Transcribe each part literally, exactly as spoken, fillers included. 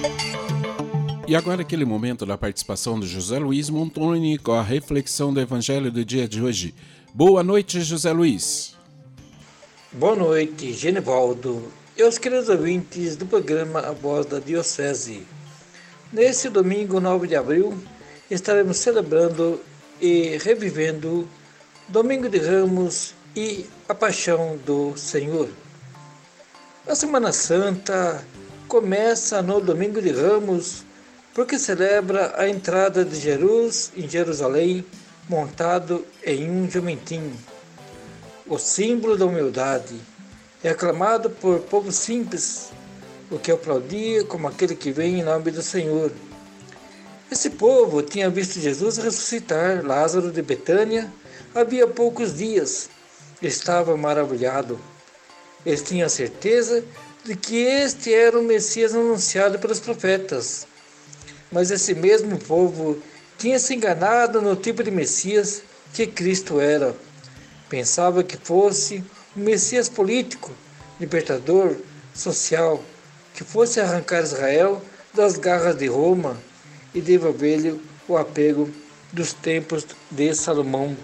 E agora aquele momento da participação do José Luiz Montoni com a reflexão do Evangelho do dia de hoje. Boa noite, José Luiz. Boa noite, Genivaldo e os queridos ouvintes do programa A Voz da Diocese. Nesse domingo nove de abril, estaremos celebrando e revivendo Domingo de Ramos e a Paixão do Senhor. A Semana Santa começa no Domingo de Ramos, porque celebra a entrada de Jesus em Jerusalém montado em um jumentinho. O símbolo da humildade é aclamado por povo simples, o que aplaudia como aquele que vem em nome do Senhor. Esse povo tinha visto Jesus ressuscitar Lázaro de Betânia havia poucos dias. Estava maravilhado. Eles tinham certeza de que este era o Messias anunciado pelos profetas. Mas esse mesmo povo tinha se enganado no tipo de Messias que Cristo era. Pensava que fosse um Messias político, libertador, social, que fosse arrancar Israel das garras de Roma e devolver-lhe o apego dos tempos de Salomão.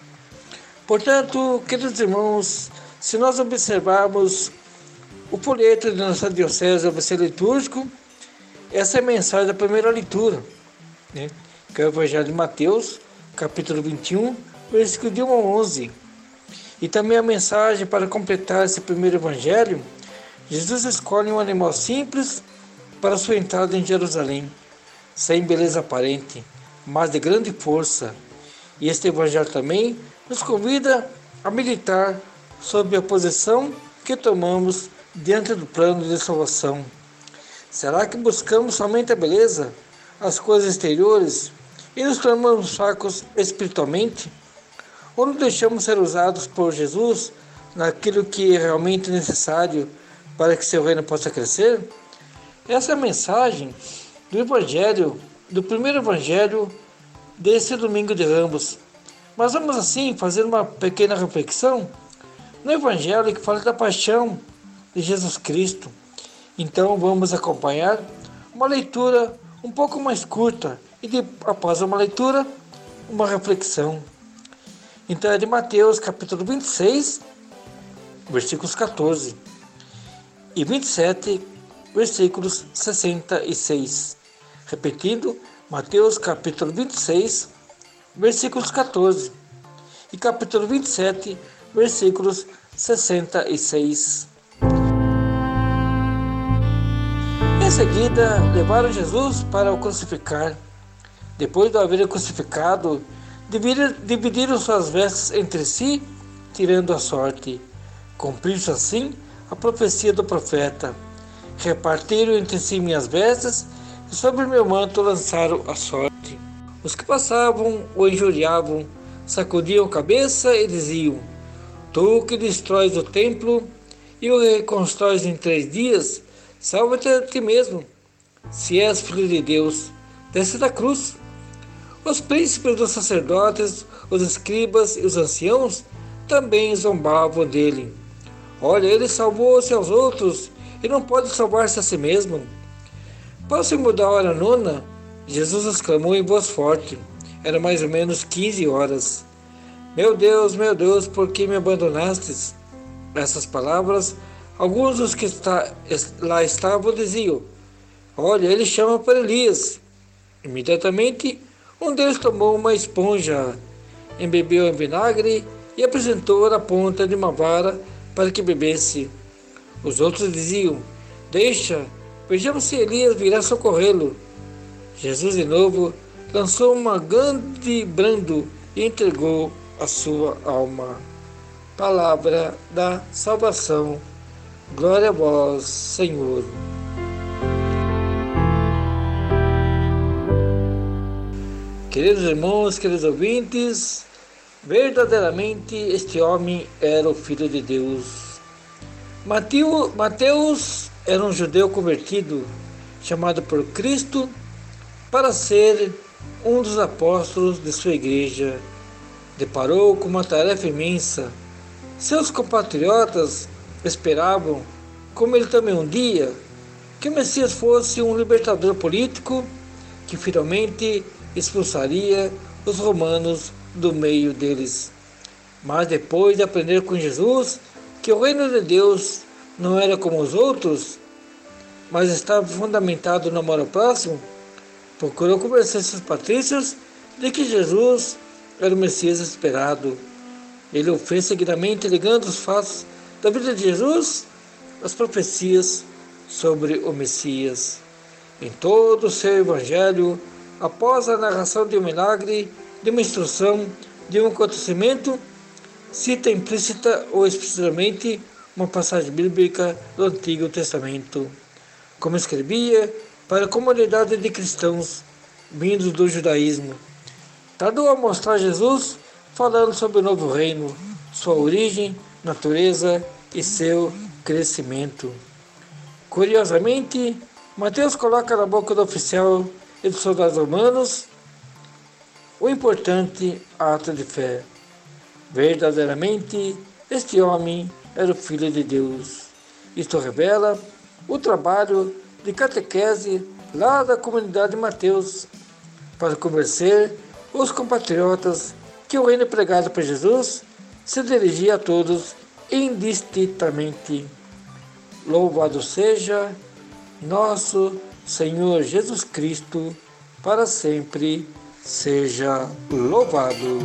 Portanto, queridos irmãos, se nós observarmos o folheto de nossa Diocese do Observador Litúrgico, essa é a mensagem da primeira leitura, né? Que é o Evangelho de Mateus, capítulo vinte e um, versículo de um a onze. E também a mensagem para completar esse primeiro Evangelho, Jesus escolhe um animal simples para sua entrada em Jerusalém, sem beleza aparente, mas de grande força. E este Evangelho também nos convida a meditar sobre a posição que tomamos diante do plano de salvação. Será que buscamos somente a beleza, as coisas exteriores e nos tornamos fracos espiritualmente? Ou nos deixamos ser usados por Jesus naquilo que é realmente necessário para que seu reino possa crescer? Essa é a mensagem do Evangelho, do primeiro Evangelho desse Domingo de Ramos. Mas vamos assim fazer uma pequena reflexão no Evangelho que fala da paixão de Jesus Cristo. Então vamos acompanhar uma leitura um pouco mais curta e de, após uma leitura, uma reflexão. Então é de Mateus capítulo vinte e seis, versículos quatorze e vinte e sete, versículos sessenta e seis. Repetindo, Mateus capítulo vinte e seis, versículos quatorze e capítulo vinte e sete, versículos sessenta e seis. Em seguida, levaram Jesus para o crucificar. Depois de haverem crucificado, dividiram suas vestes entre si, tirando a sorte. Cumpriu-se assim a profecia do profeta. Repartiram entre si minhas vestes, e sobre meu manto lançaram a sorte. Os que passavam o injuriavam, sacudiam a cabeça e diziam: Tu que destróis o templo e o reconstróis em três dias, salva-te a ti mesmo. Se és filho de Deus, desce da cruz. Os príncipes dos sacerdotes, os escribas e os anciãos também zombavam dele. Olha, ele salvou-se aos outros e não pode salvar-se a si mesmo. Próximo da hora nona, Jesus exclamou em voz forte. Era mais ou menos quinze horas. Meu Deus, meu Deus, por que me abandonastes? Essas palavras, alguns dos que está, lá estavam diziam: Olha, ele chama para Elias. Imediatamente, um deles tomou uma esponja, embebeu em vinagre e apresentou na ponta de uma vara para que bebesse. Os outros diziam: Deixa, vejamos se Elias virá socorrê-lo. Jesus de novo lançou uma grande brando e entregou a sua alma. Palavra da salvação. Glória a vós, Senhor. Queridos irmãos, queridos ouvintes, verdadeiramente este homem era o Filho de Deus. Mateus era um judeu convertido, chamado por Cristo para ser um dos apóstolos de sua igreja. Deparou com uma tarefa imensa. Seus compatriotas esperavam, como ele também um dia, que o Messias fosse um libertador político que finalmente expulsaria os romanos do meio deles. Mas depois de aprender com Jesus que o reino de Deus não era como os outros, mas estava fundamentado no amor ao próximo, procurou convencer seus patrícios de que Jesus era o Messias esperado. Ele o fez seguidamente ligando os fatos da vida de Jesus às profecias sobre o Messias. Em todo o seu evangelho, após a narração de um milagre, de uma instrução, de um acontecimento, cita implícita ou explicitamente uma passagem bíblica do Antigo Testamento, como escrevia para a comunidade de cristãos vindos do judaísmo. Tardou a mostrar Jesus falando sobre o novo reino, sua origem, natureza e seu crescimento. Curiosamente, Mateus coloca na boca do oficial e dos soldados romanos o importante ato de fé. Verdadeiramente, este homem era o Filho de Deus. Isto revela o trabalho de catequese lá da comunidade de Mateus para convencer os compatriotas que o reino pregado por Jesus se dirigia a todos indistintamente. Louvado seja nosso Senhor Jesus Cristo, para sempre seja louvado.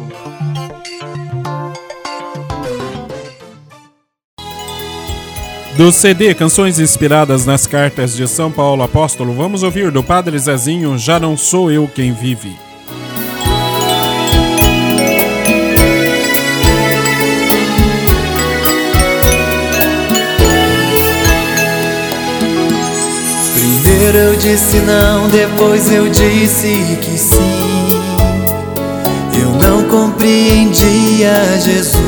Do C D Canções Inspiradas nas Cartas de São Paulo Apóstolo, vamos ouvir do Padre Zezinho, Já Não Sou Eu Quem Vive. Primeiro eu disse não, depois eu disse que sim. Eu não compreendia Jesus.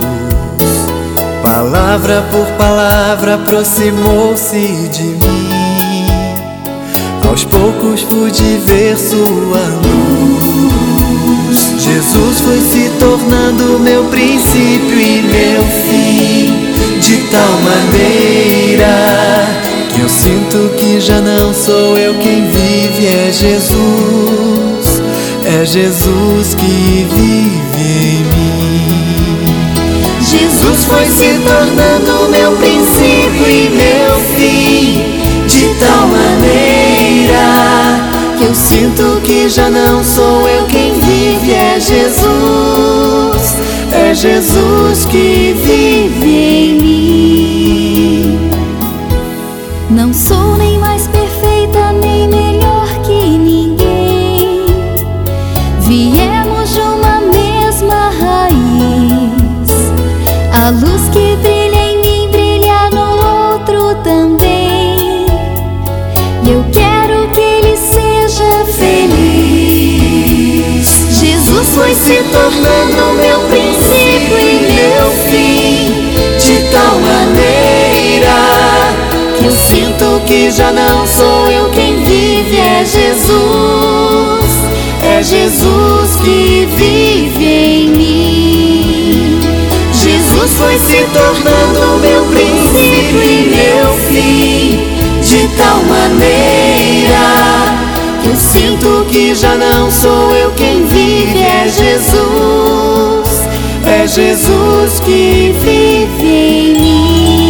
Palavra por palavra aproximou-se de mim. Aos poucos pude ver sua luz. Jesus foi se tornando meu princípio e meu fim, de tal maneira que eu sinto que já não sou eu quem vive, é Jesus, é Jesus que vive em mim. Jesus foi se tornando meu princípio e meu fim, de tal maneira que eu sinto que já não sou eu quem vive, é Jesus, é Jesus que vive em mim. Não sou nem mais perfeita, nem melhor que ninguém. Viemos de uma mesma raiz. A luz que brilha em mim brilha no outro também. E eu quero que ele seja feliz. Jesus foi se tornando meu princípio e meu fim, de tal maneira que eu sinto que já não sou eu quem vive, é Jesus, é Jesus que vive em mim. Jesus foi se tornando meu princípio e meu fim, de tal maneira que eu sinto que já não sou eu quem vive, é Jesus, é Jesus que vive em mim.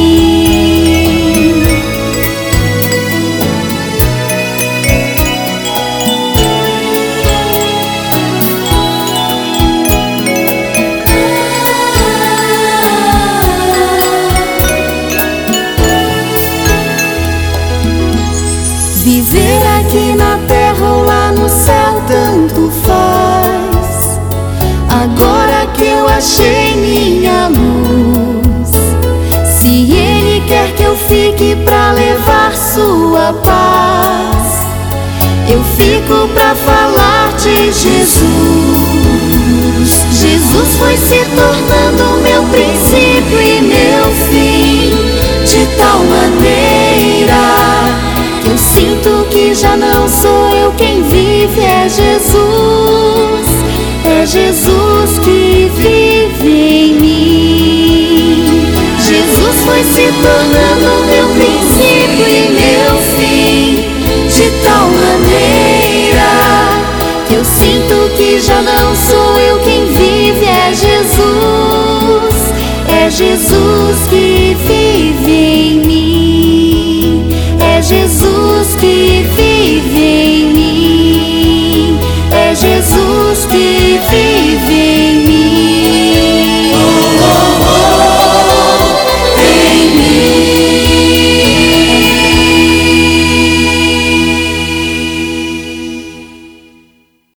Viver aqui na terra ou lá no céu tanto faz. Agora que eu achei minha luz, se ele quer que eu fique pra levar sua paz, eu fico pra falar de Jesus. Jesus foi se tornando meu princípio e meu fim, de tal maneira que eu sinto que já não sou eu quem vive, é Jesus, é Jesus que vive em mim. Jesus foi se tornando meu princípio e meu fim, Jesus que vive em mim, é Jesus que vive em mim, é Jesus que vive em mim.